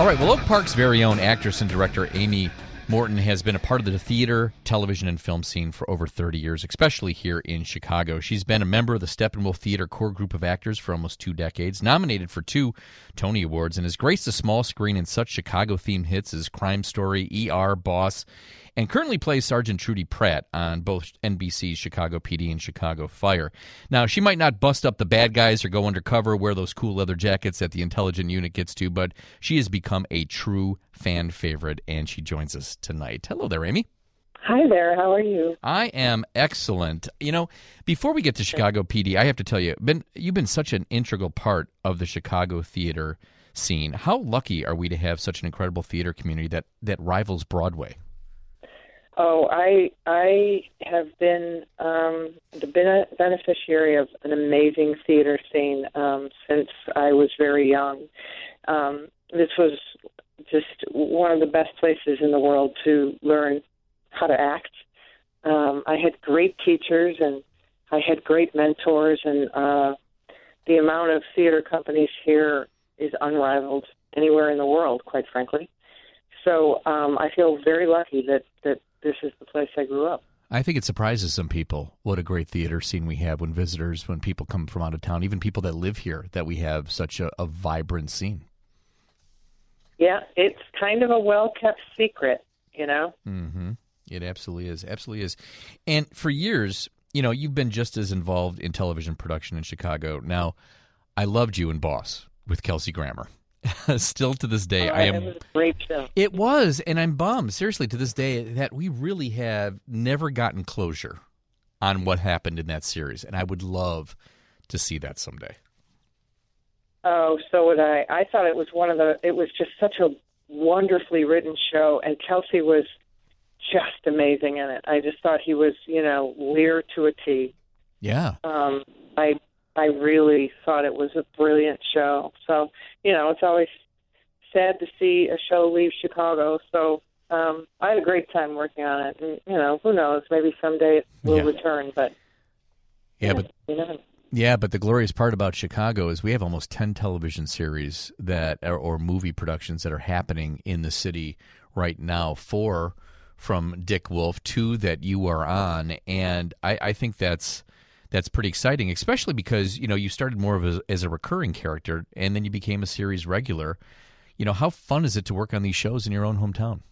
All right, well, Oak Park's very own actress and director Amy Morton has been a part of the theater, television, and film scene for over 30 years, especially here in Chicago. She's been a member of the Steppenwolf Theater core group of actors for almost 2 decades, nominated for 2 Tony Awards, and has graced the small screen in such Chicago-themed hits as Crime Story, ER, Boss, and currently plays Sergeant Trudy Pratt on both NBC's Chicago PD and Chicago Fire. Now, she might not bust up the bad guys or go undercover, wear those cool leather jackets that the intelligent unit gets to, but she has become a true fan favorite, and she joins us tonight. Hello there, Amy. Hi there. How are you? I am excellent. You know, before we get to Chicago PD, I have to tell you, you've been such an integral part of the Chicago theater scene. How lucky are we to have such an incredible theater community that rivals Broadway? Oh, I have been the beneficiary of an amazing theater scene since I was very young. This was just one of the best places in the world to learn how to act. I had great teachers and I had great mentors, and the amount of theater companies here is unrivaled anywhere in the world, quite frankly. So I feel very lucky that this is the place I grew up. I think it surprises some people what a great theater scene we have when people come from out of town, even people that live here, that we have such a vibrant scene. Yeah, it's kind of a well-kept secret, you know? Mm-hmm. It absolutely is. Absolutely is. And for years, you know, you've been just as involved in television production in Chicago. Now, I loved you in Boss with Kelsey Grammer. Still to this day, I am. It was a great show. It was, and I'm bummed, seriously, to this day, that we really have never gotten closure on what happened in that series, and I would love to see that someday. Oh, so would I. I thought it was it was just such a wonderfully written show, and Kelsey was just amazing in it. I just thought he was, Lear to a T. Yeah. I really thought it was a brilliant show. So, it's always sad to see a show leave Chicago. So I had a great time working on it. And, who knows, maybe someday it will return. But but the glorious part about Chicago is we have almost 10 television series or movie productions that are happening in the city right now. 4 from Dick Wolf, 2 that you are on. And I think that's pretty exciting, especially because, you started more as a recurring character, and then you became a series regular. How fun is it to work on these shows in your own hometown?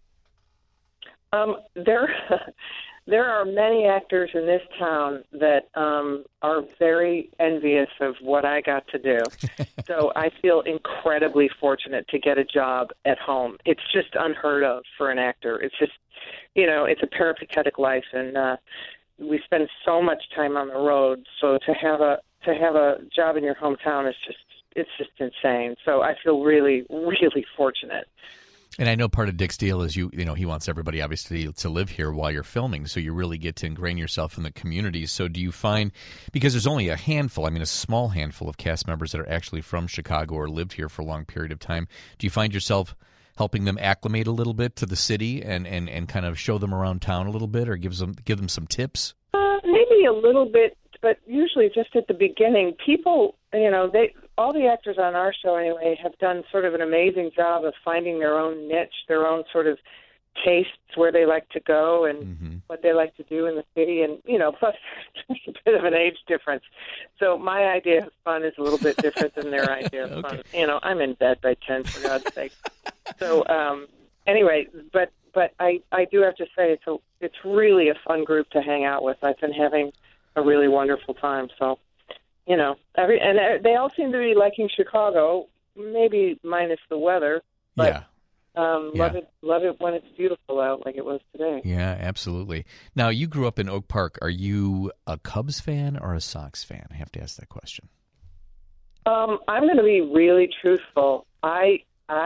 There are many actors in this town that are very envious of what I got to do. So I feel incredibly fortunate to get a job at home. It's just unheard of for an actor. It's just, it's a peripatetic life, and we spend so much time on the road. So to have a job in your hometown it's just insane. So I feel really, really fortunate. And I know part of Dick's deal is he wants everybody obviously to live here while you're filming, so you really get to ingrain yourself in the community. So do you find, because there's only a small handful of cast members that are actually from Chicago or lived here for a long period of time, do you find yourself helping them acclimate a little bit to the city and kind of show them around town a little bit, or give them some tips? Maybe a little bit, but usually just at the beginning. People, all the actors on our show anyway have done sort of an amazing job of finding their own niche, their own sort of tastes, where they like to go and what they like to do in the city. And, plus there's a bit of an age difference. So my idea of fun is a little bit different than their idea of fun. I'm in bed by 10, for God's sake. So anyway, but I do have to say it's really a fun group to hang out with. I've been having a really wonderful time. So, they all seem to be liking Chicago, maybe minus the weather. But love it when it's beautiful out like it was today. Yeah, absolutely. Now, you grew up in Oak Park. Are you a Cubs fan or a Sox fan? I have to ask that question. I'm going to be really truthful. I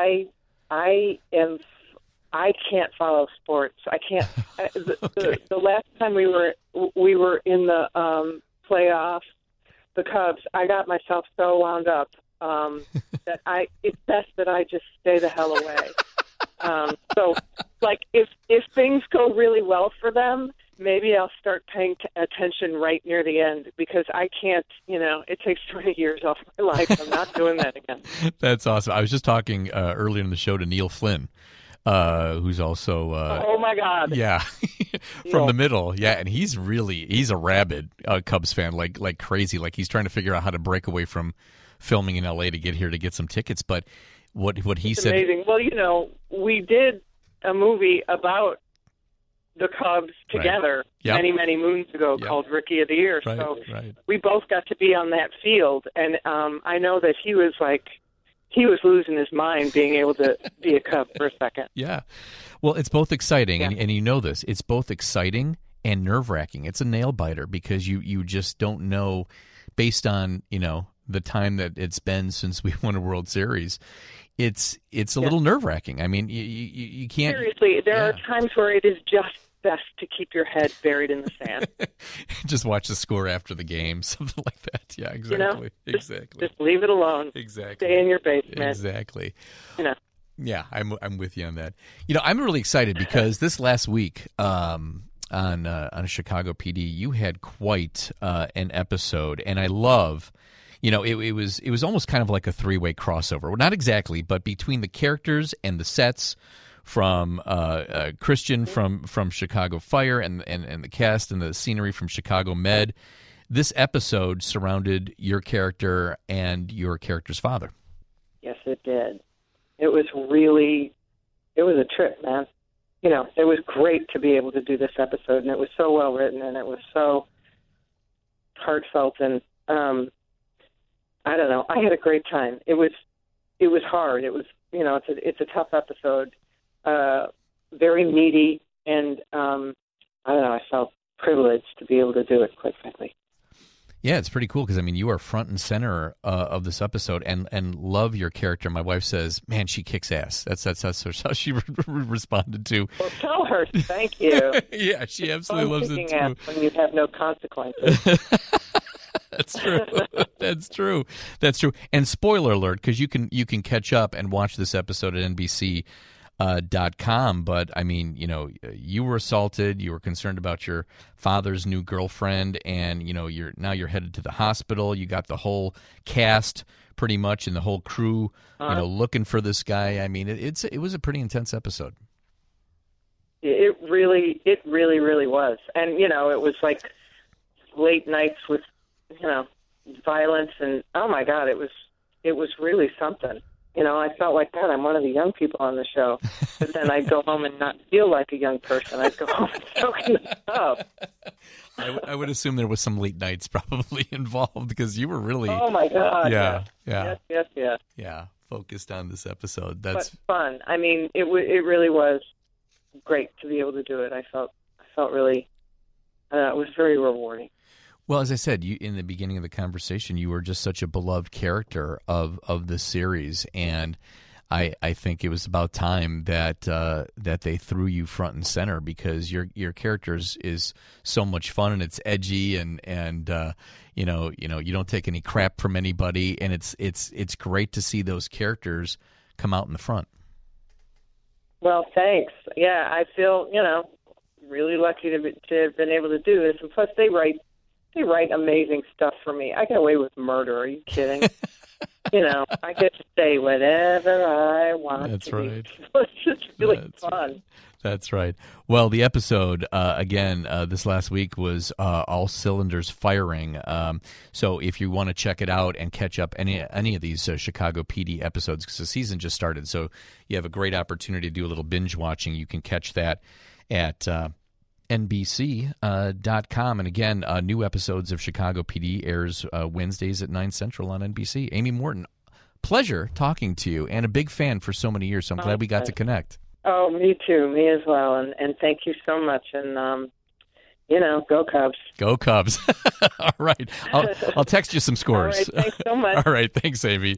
can't follow sports. I can't. The last time we were in the playoffs, the Cubs, I got myself so wound up that it's best that I just stay the hell away. So, like, if things go really well for them, maybe I'll start paying attention right near the end, because I can't, it takes 20 years off my life. I'm not doing that again. That's awesome. I was just talking earlier in the show to Neil Flynn, who's also oh my God, yeah, from the middle, yeah, and he's a rabid Cubs fan, like crazy, like he's trying to figure out how to break away from filming in L.A. to get here to get some tickets. But what he said, amazing. Well, we did a movie about the Cubs together many moons ago called Rookie of the Year. So we both got to be on that field, and I know that he was losing his mind being able to be a Cub for a second. Yeah. Well, it's both exciting, and you know this. It's both exciting and nerve-wracking. It's a nail-biter because you just don't know, based on, the time that it's been since we won a World Series. It's a little nerve-wracking. I mean, you can't... Seriously, there are times where it is just best to keep your head buried in the sand. Just watch the score after the game, something like that. Yeah, exactly. Just leave it alone. Exactly. Stay in your basement. Exactly. Yeah, I'm with you on that. I'm really excited because this last week on Chicago PD, you had quite an episode, and I love. It was almost kind of like a three-way crossover. Well, not exactly, but between the characters and the sets, from Christian from Chicago Fire and the cast and the scenery from Chicago Med. This episode surrounded your character and your character's father. Yes, it did. It was a trip, man. It was great to be able to do this episode, and it was so well written, and it was so heartfelt, and I don't know. I had a great time. It was hard. It was, it's a tough episode, very meaty, and I don't know. I felt privileged to be able to do it, quite frankly. Yeah, it's pretty cool because, you are front and center of this episode and love your character. My wife says, man, she kicks ass. That's how she responded to. Well, tell her, thank you. Yeah, she absolutely loves it, too. Ass when you have no consequences. That's true. That's true. That's true. And spoiler alert, because you can catch up and watch this episode at NBC.com. But you were assaulted. You were concerned about your father's new girlfriend, and you're headed to the hospital. You got the whole cast pretty much and the whole crew, looking for this guy. It was a pretty intense episode. It really was, and it was like late nights with violence, and oh my God, it was really something. I felt like, God, I'm one of the young people on the show, but then I'd go home and not feel like a young person. I'd go home and soak in the tub. I would assume there was some late nights probably involved because you were really, oh my God, yeah, yeah, focused on this episode. But fun. It really was great to be able to do it. I felt really, it was very rewarding. Well, as I said, in the beginning of the conversation, you were just such a beloved character of this series, and I think it was about time that they threw you front and center because your character is so much fun, and it's edgy, and you don't take any crap from anybody, and it's great to see those characters come out in the front. Well, thanks. Yeah, I feel really lucky to have been able to do this, and plus they write amazing stuff for me. I get away with murder. Are you kidding? I get to say whatever I want. That's right. It's just really fun. Right. That's right. Well, the episode, again, this last week was All Cylinders Firing. So if you want to check it out and catch up any of these Chicago PD episodes, because the season just started, so you have a great opportunity to do a little binge watching. You can catch that at NBC.com. And again, new episodes of Chicago PD airs Wednesdays at 9 Central on NBC. Amy Morton, pleasure talking to you, and a big fan for so many years, so I'm glad we got to connect. Oh, me too. Me as well. And thank you so much. And, go Cubs. Go Cubs. All right. I'll text you some scores. All right. Thanks so much. All right. Thanks, Amy.